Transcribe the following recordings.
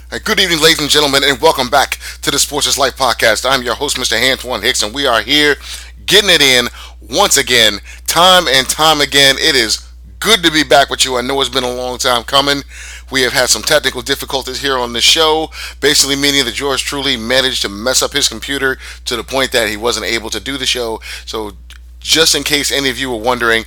Good evening, ladies and gentlemen, and welcome back to the Sports is Life podcast. I'm your host, Mr. Antoine Hicks, and we are here getting it in once again, time and time again. It is good to be back with you. I know it's been a long time coming. We have had some technical difficulties here on the show, basically meaning that yours truly managed to mess up his computer to the point that he wasn't able to do the show. So, just in case any of you were wondering,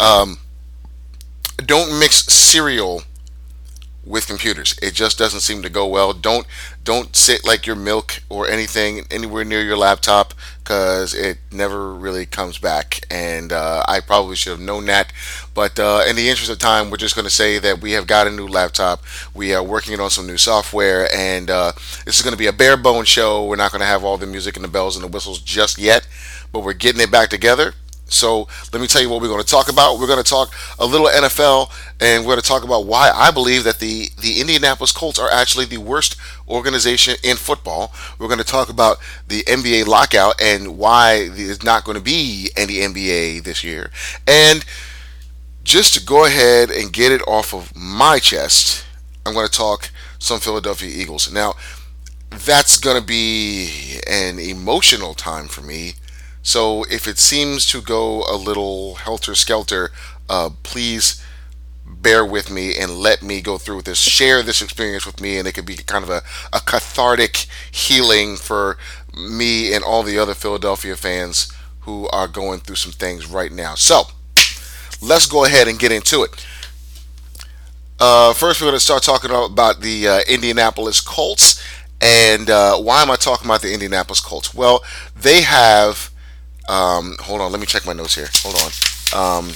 don't mix cereal with computers. It just doesn't seem to go well. Don't sit like your milk or anything anywhere near your laptop because it never really comes back. And I probably should have known that. But in the interest of time, we're just going to say that we have got a new laptop. We are working on some new software, and this is going to be a bare bones show. We're not going to have all the music and the bells and the whistles just yet, but we're getting it back together. So let me tell you what we're going to talk about. We're going to talk a little NFL, and we're going to talk about why I believe that the Indianapolis Colts are actually the worst organization in football. We're going to talk about the NBA lockout and why there's not going to be any NBA this year. And just to go ahead and get it off of my chest, I'm going to talk some Philadelphia Eagles. Now, that's going to be an emotional time for me, so if it seems to go a little helter skelter, please bear with me and let me go through this. Share this experience with me, and it could be kind of a cathartic healing for me and all the other Philadelphia fans who are going through some things right now. So let's go ahead and get into it. First, we're going to start talking about the Indianapolis Colts. And why am I talking about the Indianapolis Colts? Well, they have hold on, let me check my notes here. Hold on.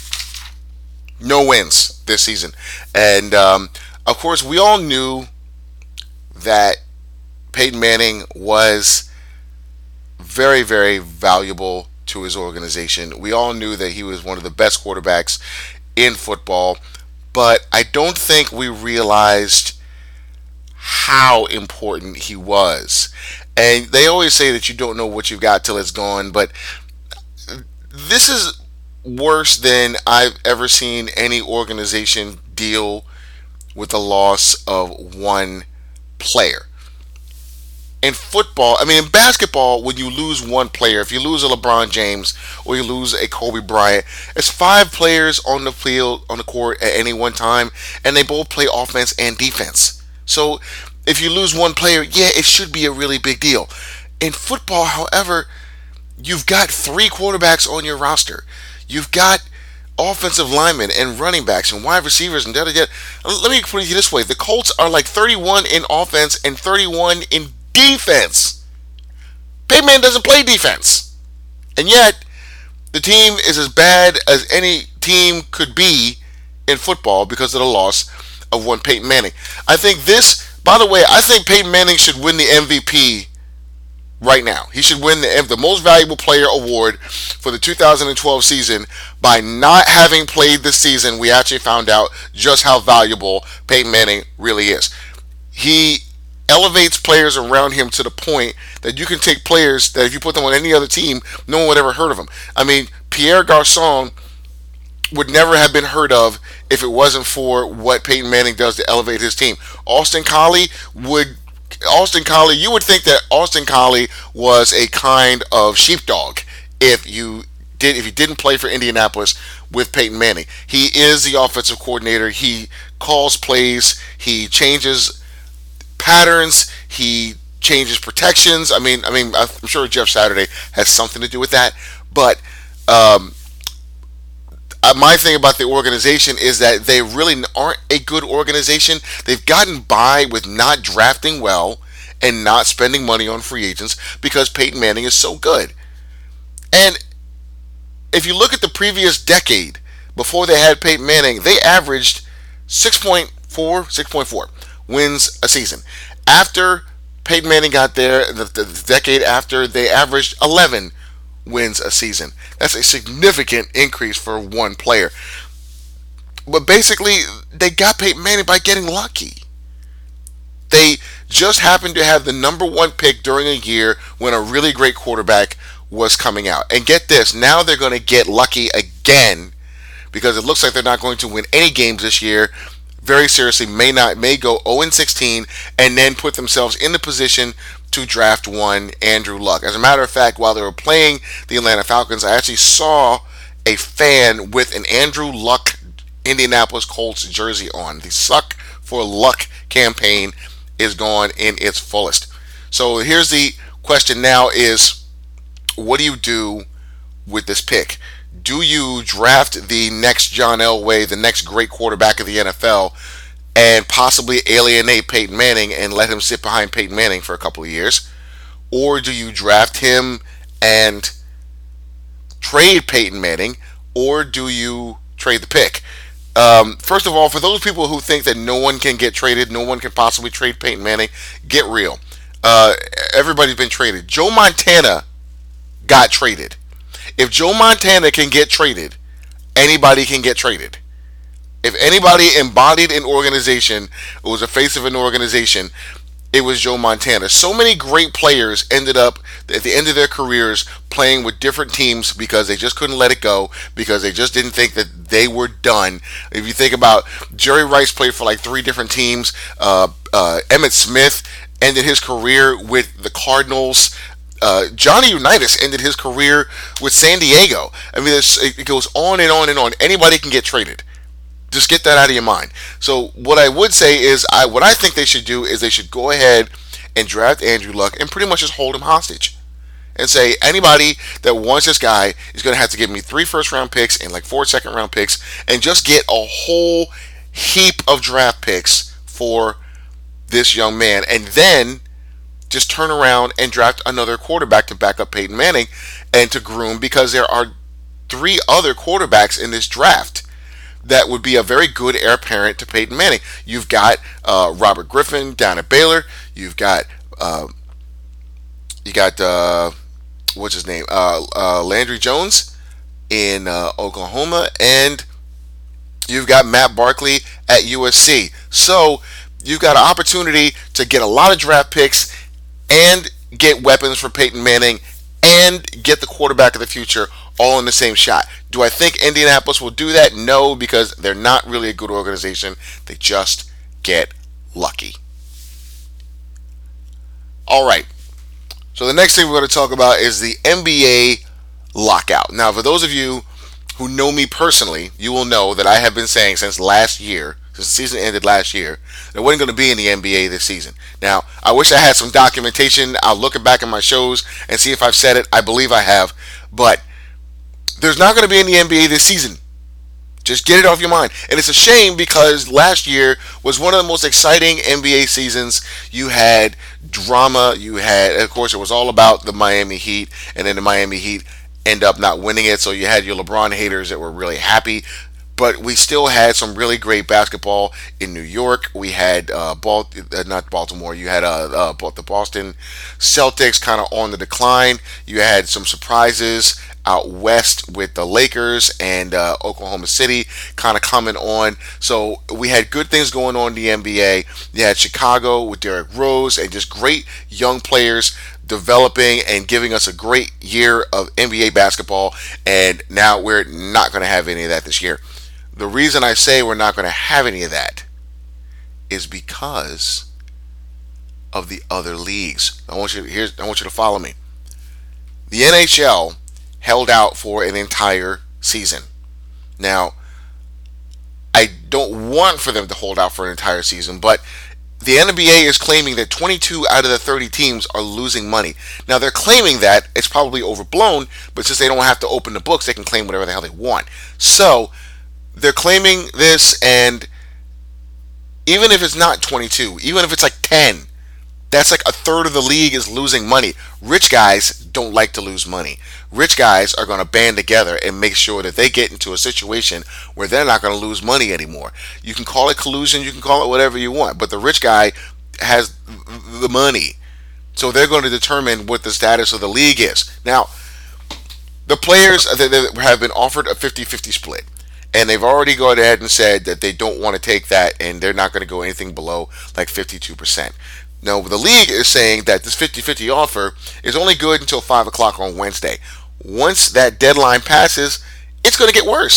No wins this season. And of course, we all knew that Peyton Manning was very, very valuable to his organization. We all knew that he was one of the best quarterbacks in football. But I don't think we realized how important he was. And they always say that you don't know what you've got till it's gone, but this is worse than I've ever seen any organization deal with the loss of one player. In football, I mean, in basketball, when you lose one player, if you lose a LeBron James or you lose a Kobe Bryant, it's five players on the field, on the court at any one time, and they both play offense and defense. So if you lose one player, yeah, it should be a really big deal. In football, however, you've got three quarterbacks on your roster. You've got offensive linemen and running backs and wide receivers and da-da-da. Let me put it this way. The Colts are like 31 in offense and 31 in defense. Peyton Manning doesn't play defense. And yet, the team is as bad as any team could be in football because of the loss of one Peyton Manning. I think I think Peyton Manning should win the MVP right now. He should win the most valuable player award for the 2012 season. By not having played this season, we actually found out just how valuable Peyton Manning really is. He elevates players around him to the point that you can take players that if you put them on any other team, no one would ever heard of them. I mean, Pierre Garçon would never have been heard of if it wasn't for what Peyton Manning does to elevate his team. You would think that Austin Collie was a kind of sheepdog if you didn't play for Indianapolis with Peyton Manning. He is the offensive coordinator. He calls plays. He changes patterns. He changes protections. I'm sure Jeff Saturday has something to do with that. But my thing about the organization is that they really aren't a good organization. They've gotten by with not drafting well and not spending money on free agents because Peyton Manning is so good. And if you look at the previous decade before they had Peyton Manning, they averaged 6.4 wins a season. After Peyton Manning got there, the decade after, they averaged 11 wins a season. That's a significant increase for one player. But basically, they got Peyton Manning by getting lucky. They just happened to have the number one pick during a year when a really great quarterback was coming out. And get this, now they're going to get lucky again because it looks like they're not going to win any games this year. very seriously, may go 0-16 and then put themselves in the position to draft one Andrew Luck. As a matter of fact, while they were playing the Atlanta Falcons, I actually saw a fan with an Andrew Luck Indianapolis Colts jersey on. The Suck for Luck campaign is gone in its fullest. So here's the question now is, what do you do with this pick? Do you draft the next John Elway, the next great quarterback of the NFL, and possibly alienate Peyton Manning and let him sit behind Peyton Manning for a couple of years? Or do you draft him and trade Peyton Manning, or do you trade the pick? First of all, for those people who think that no one can get traded, no one can possibly trade Peyton Manning, get real. Everybody's been traded. Joe Montana got traded. If Joe Montana can get traded, anybody can get traded. If anybody embodied an organization, or was a face of an organization, it was Joe Montana. So many great players ended up at the end of their careers playing with different teams because they just couldn't let it go, because they just didn't think that they were done. If you think about Jerry Rice, played for like 3 different teams. Emmitt Smith ended his career with the Cardinals. Johnny Unitas ended his career with San Diego. I mean, it goes on and on and on. Anybody can get traded. Just get that out of your mind. So what I would say is, what I think they should do is they should go ahead and draft Andrew Luck and pretty much just hold him hostage. And say, anybody that wants this guy is going to have to give me 3 first-round picks and like 4 second-round picks, and just get a whole heap of draft picks for this young man. And then just turn around and draft another quarterback to back up Peyton Manning and to groom, because there are 3 other quarterbacks in this draft that would be a very good heir apparent to Peyton Manning. You've got Robert Griffin down at Baylor. You've got what's his name? Landry Jones in Oklahoma, and you've got Matt Barkley at USC. So you've got an opportunity to get a lot of draft picks and get weapons for Peyton Manning and get the quarterback of the future all in the same shot. Do I think Indianapolis will do that? No, because they're not really a good organization. They just get lucky. All right. So the next thing we're going to talk about is the NBA lockout. Now, for those of you who know me personally, you will know that I have been saying since last year, since the season ended last year, there wasn't going to be in the NBA this season. Now, I wish I had some documentation. I'll look back at my shows and see if I've said it. I believe I have. But there's not going to be in the NBA this season. Just get it off your mind. And it's a shame, because last year was one of the most exciting NBA seasons. You had drama. You had, of course, it was all about the Miami Heat. And then the Miami Heat end up not winning it. So you had your LeBron haters that were really happy. But we still had some really great basketball in New York. We had not Baltimore. You had the Boston Celtics kind of on the decline. You had some surprises out west with the Lakers and Oklahoma City kind of coming on. So we had good things going on in the NBA. You had Chicago with Derrick Rose and just great young players developing and giving us a great year of NBA basketball. And now we're not going to have any of that this year. The reason I say we're not going to have any of that is because of the other leagues. I want you to follow me. The NHL held out for an entire season. Now, I don't want for them to hold out for an entire season, but the NBA is claiming that 22 out of the 30 teams are losing money. Now, they're claiming that it's probably overblown, but since they don't have to open the books, they can claim whatever the hell they want. So they're claiming this, and even if it's not 22, even if it's like 10, that's like a third of the league is losing money. Rich guys don't like to lose money. Rich guys are going to band together and make sure that they get into a situation where they're not going to lose money anymore. You can call it collusion, you can call it whatever you want, but the rich guy has the money. So they're going to determine what the status of the league is. Now, the players have been offered a 50-50 split. And they've already gone ahead and said that they don't want to take that, and they're not going to go anything below like 52%. Now, the league is saying that this 50-50 offer is only good until 5 o'clock on Wednesday. Once that deadline passes, it's going to get worse.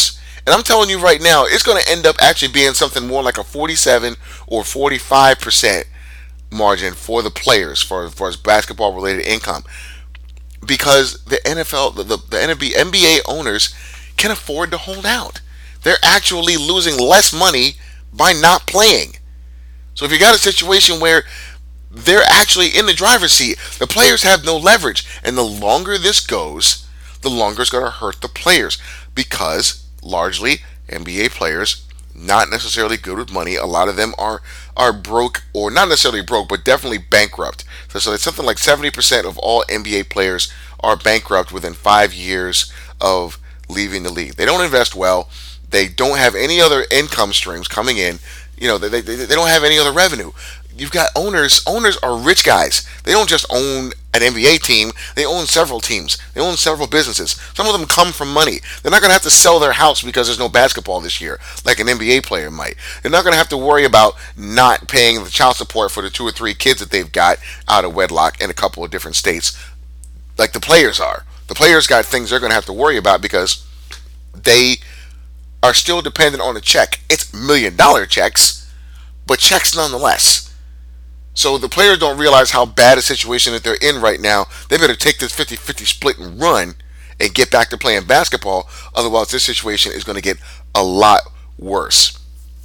And I'm telling you right now, it's going to end up actually being something more like a 47 or 45% margin for the players for as basketball related income, because the NFL, the NBA owners can afford to hold out. They're actually losing less money by not playing. So if you got a situation where they're actually in the driver's seat, the players have no leverage, and the longer this goes, the longer it's going to hurt the players, because largely NBA players not necessarily good with money. A lot of them are broke, or not necessarily broke, but definitely bankrupt. So it's something like 70% of all NBA players are bankrupt within 5 years of leaving the league. They don't invest well. They don't have any other income streams coming in. They don't have any other revenue. You've got owners. Owners are rich guys. They don't just own an NBA team. They own several teams. They own several businesses. Some of them come from money. They're not going to have to sell their house because there's no basketball this year, like an NBA player might. They're not going to have to worry about not paying the child support for the 2 or 3 kids that they've got out of wedlock in a couple of different states, like the players are. The players got things they're going to have to worry about because they are still dependent on a check. It's $1 million checks, but checks nonetheless. So the players don't realize how bad a situation that they're in right now. They better take this 50-50 split and run and get back to playing basketball. Otherwise, this situation is going to get a lot worse.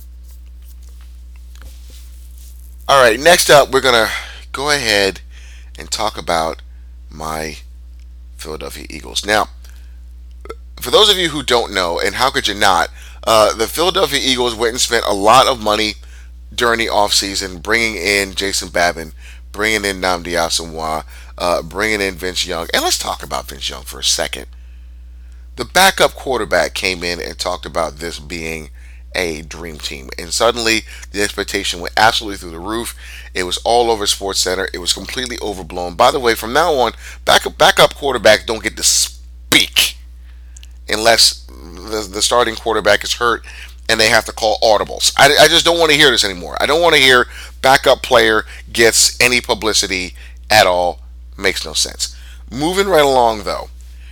All right, next up, we're going to go ahead and talk about my Philadelphia Eagles. Now, for those of you who don't know, and how could you not, the Philadelphia Eagles went and spent a lot of money during the offseason, bringing in Jason Babin, bringing in Nnamdi Asomugha, bringing in Vince Young. And let's talk about Vince Young for a second. The backup quarterback came in and talked about this being a dream team. And suddenly the expectation went absolutely through the roof. It was all over SportsCenter. It was completely overblown. By the way, from now on, backup quarterbacks don't get to speak unless the starting quarterback is hurt and they have to call audibles. I just don't want to hear this anymore. I don't want to hear backup player gets any publicity at all. Makes no sense. Moving right along, though,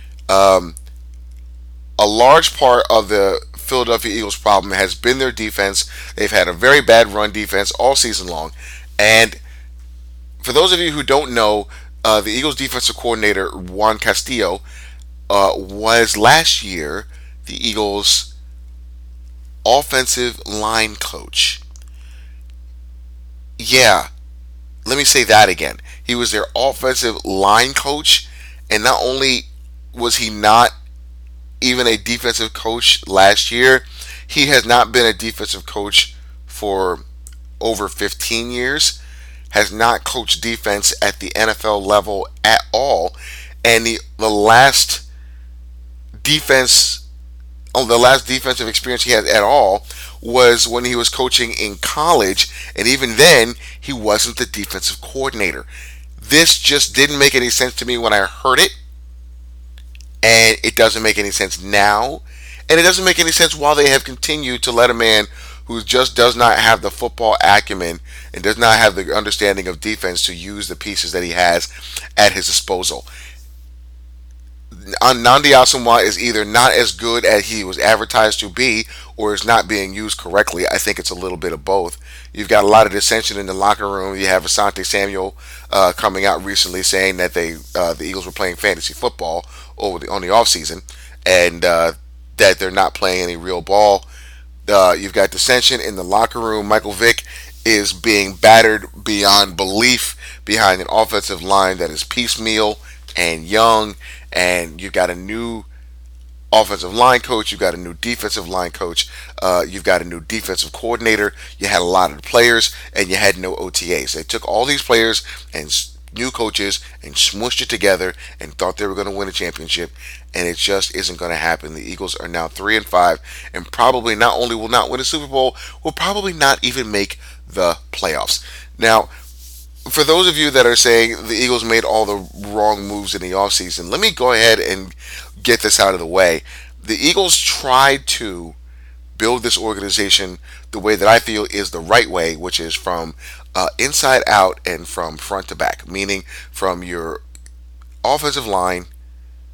a large part of the Philadelphia Eagles' problem has been their defense. They've had a very bad run defense all season long. And for those of you who don't know, the Eagles' defensive coordinator, Juan Castillo, was last year the Eagles' offensive line coach. Yeah, let me say that again. He was their offensive line coach, and not only was he not even a defensive coach last year, he has not been a defensive coach for over 15 years, has not coached defense at the NFL level at all, and the last defense, the last defensive experience he had at all was when he was coaching in college, and even then he wasn't the defensive coordinator. This just didn't make any sense to me when I heard it, and it doesn't make any sense now, and it doesn't make any sense while they have continued to let a man who just does not have the football acumen and does not have the understanding of defense to use the pieces that he has at his disposal. Nnamdi Asomugha is either not as good as he was advertised to be, or is not being used correctly. I think it's a little bit of both. You've got a lot of dissension in the locker room. You have Asante Samuel coming out recently saying that the Eagles were playing fantasy football on the offseason, and that they're not playing any real ball. You've got dissension in the locker room. Michael Vick is being battered beyond belief behind an offensive line that is piecemeal and young, and you've got a new offensive line coach, you've got a new defensive line coach, you've got a new defensive coordinator, you had a lot of players, and you had no OTAs. They took all these players and new coaches and smushed it together and thought they were going to win a championship, and it just isn't going to happen. The Eagles are now 3-5, and probably not only will not win a Super Bowl, will probably not even make the playoffs. Now, for those of you that are saying the Eagles made all the wrong moves in the offseason, let me go ahead and get this out of the way. The Eagles tried to build this organization the way that I feel is the right way, which is from inside out and from front to back, meaning from your offensive line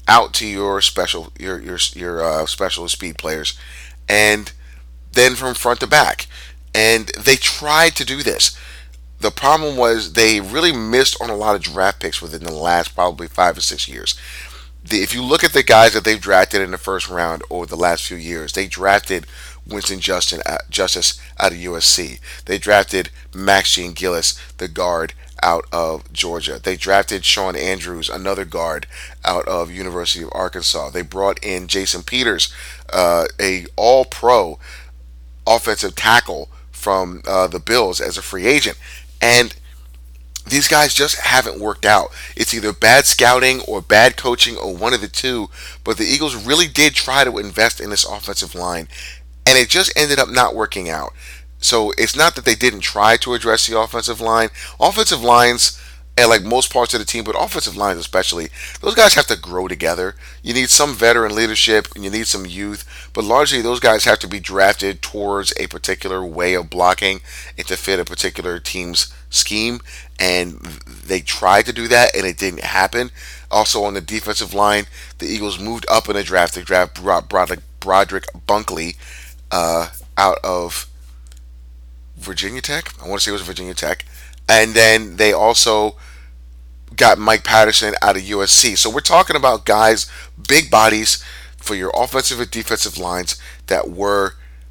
out to your specialist speed players, and then from front to back. And they tried to do this. The problem was they really missed on a lot of draft picks within the last probably 5 or 6 years. If you look at the guys that they've drafted in the first round over the last few years, they drafted Justice out of USC. They drafted Max Jean Gillis, the guard out of Georgia. They drafted Sean Andrews, another guard out of University of Arkansas. They brought in Jason Peters, a All-Pro offensive tackle from the Bills as a free agent, and these guys just haven't worked out. It's either bad scouting or bad coaching or one of the two. But the Eagles really did try to invest in this offensive line, and it just ended up not working out. So it's not that they didn't try to address the offensive line. Offensive lines, and like most parts of the team, but offensive lines especially, those guys have to grow together. You need some veteran leadership and you need some youth, but largely those guys have to be drafted towards a particular way of blocking and to fit a particular team's scheme. And they tried to do that and it didn't happen. Also on the defensive line, the Eagles moved up in the draft. They drafted Broderick Bunkley out of Virginia Tech. I want to say it was Virginia Tech. And then they also got Mike Patterson out of USC. So we're talking about guys, big bodies for your offensive and defensive lines that were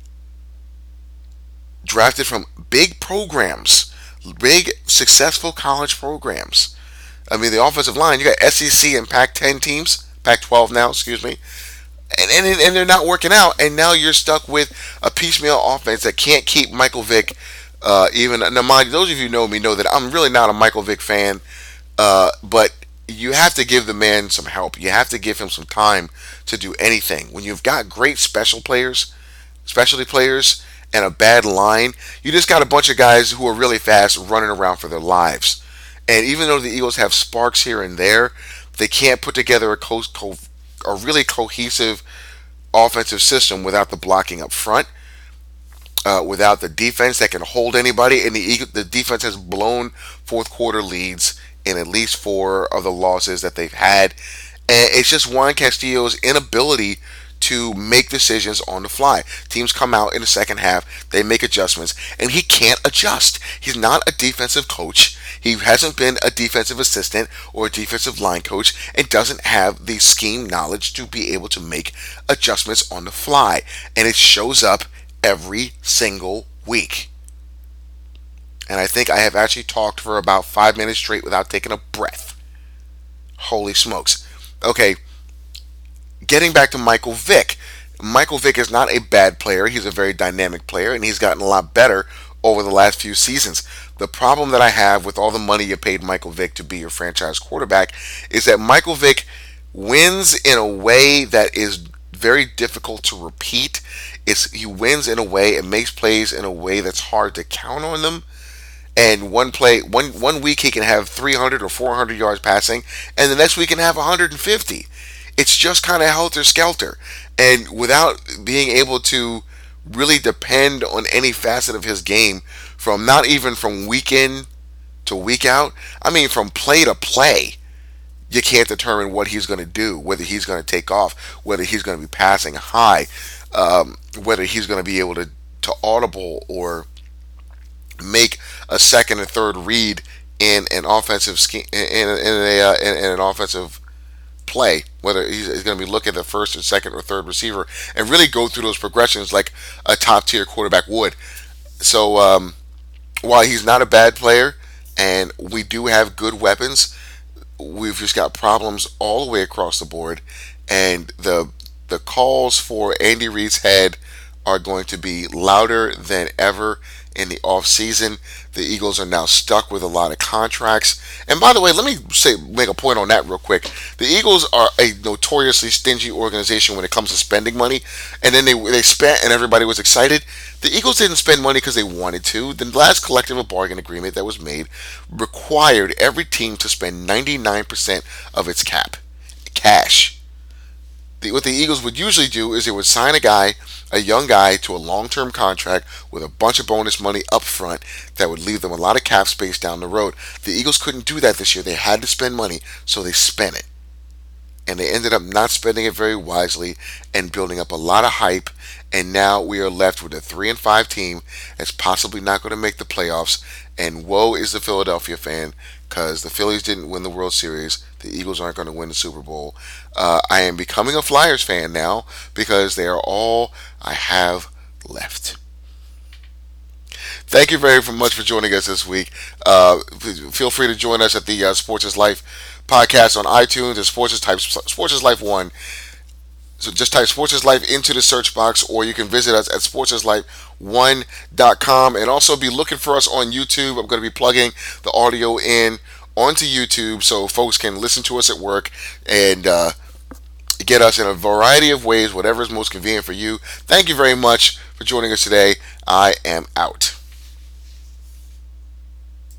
drafted from big programs, big successful college programs. I mean, the offensive line, you got SEC and Pac-10 teams, Pac-12 now, excuse me, and they're not working out. And now you're stuck with a piecemeal offense that can't keep Michael Vick. Even now, mind you, those of you who know me know that I'm really not a Michael Vick fan. But you have to give the man some help. You have to give him some time to do anything. When you've got great specialty players, and a bad line, you just got a bunch of guys who are really fast running around for their lives. And even though the Eagles have sparks here and there, they can't put together a really cohesive offensive system without the blocking up front, without the defense that can hold anybody. And the defense has blown fourth quarter leads in at least four of the losses that they've had. And it's just Juan Castillo's inability to make decisions on the fly. Teams come out in the second half, they make adjustments, and he can't adjust. He's not a defensive coach. He hasn't been a defensive assistant or a defensive line coach and doesn't have the scheme knowledge to be able to make adjustments on the fly. And it shows up every single week. And I think I have actually talked for about 5 minutes straight without taking a breath. Holy smokes. Okay, getting back to Michael Vick. Michael Vick is not a bad player. He's a very dynamic player, and he's gotten a lot better over the last few seasons. The problem that I have with all the money you paid Michael Vick to be your franchise quarterback is that Michael Vick wins in a way that is very difficult to repeat. He wins in a way and makes plays in a way that's hard to count on them. And one week he can have 300 or 400 yards passing, and the next week he can have 150. It's just kind of helter skelter, and without being able to really depend on any facet of his game, from not even from week in to week out, I mean from play to play, you can't determine what he's going to do, whether he's going to take off, whether he's going to be passing high, whether he's going to be able to audible or make a second and third read in an offensive scheme, in an offensive play, whether he's going to be looking at the first or second or third receiver and really go through those progressions like a top tier quarterback would. So while he's not a bad player and we do have good weapons, we've just got problems all the way across the board, and the calls for Andy Reid's head are going to be louder than ever in the offseason. The Eagles are now stuck with a lot of contracts. And by the way, let me make a point on that real quick. The Eagles are a notoriously stingy organization when it comes to spending money. And then they spent and everybody was excited. The Eagles didn't spend money because they wanted to. The last collective bargain agreement that was made required every team to spend 99% of its cap cash. What the Eagles would usually do is they would sign a young guy, to a long-term contract with a bunch of bonus money up front that would leave them a lot of cap space down the road. The Eagles couldn't do that this year. They had to spend money, so they spent it. and they ended up not spending it very wisely and building up a lot of hype. And now we are left with a 3-5 team that's possibly not going to make the playoffs. And woe is the Philadelphia fan because the Phillies didn't win the World Series. The Eagles aren't going to win the Super Bowl. I am becoming a Flyers fan now because they are all I have left. Thank you very much for joining us this week. Feel free to join us at the Sports is Life podcast on iTunes and Sports is Life 1. So just type Sports is Life into the search box, or you can visit us at sportsislife1.com, and also be looking for us on YouTube. I'm going to be plugging the audio in onto YouTube so folks can listen to us at work and get us in a variety of ways, whatever is most convenient for you. Thank you very much for joining us today. I am out.